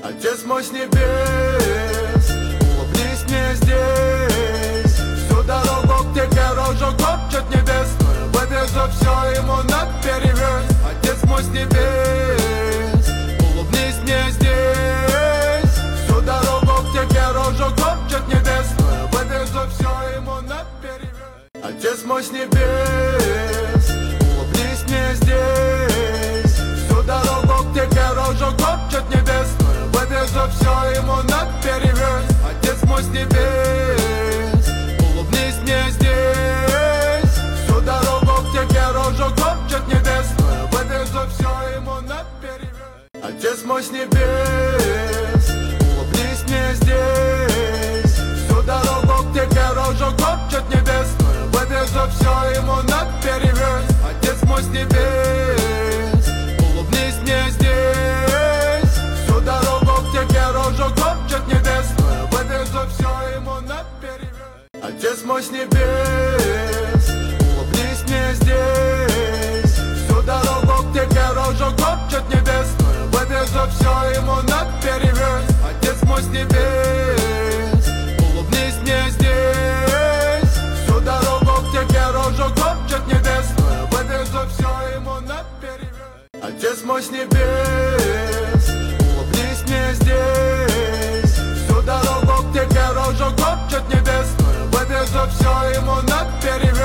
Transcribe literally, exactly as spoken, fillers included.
Отец мой с небес, улыбнись мне здесь. Всю дорогу к тебе рожу копчет небесную, вывезу все ему наперевес. Отец мой с небес, улыбнись мне здесь. Всю дорогу к тебе рожу копчет небесную, вывезу все ему наперевес. Отец мой с небес, улыбнись мне здесь. Всю дорогу к тебе рожу копчет небесную, вывезу все ему наперевес. Отец мой с небес, улыбнись мне здесь. Всю дорогу к тебе рожу копчет небесную, вывезу все ему наперевес. Отец мой с небес, улыбнись мне здесь. Всю дорогу к тебе рожу копчет небесную, вывезу все ему наперевес. Отец мой с небес, улыбнись мне здесь. Всю дорогу к тебе рожу копчет небесную, вывезу все ему наперевес. Отец мой с небес, улыбнись мне здесь. Всю дорогу к тебе рожу копчет небесную, вывезу все ему наперевес. Отец мой с небес, улыбнись мне здесь. Всю дорогу к тебе рожу копчет небесную, вывезу все ему наперевес. Отец мой с небес, улыбнись мне здесь. Всю дорогу к тебе рожу копчет небесную, вывезу все ему наперевес.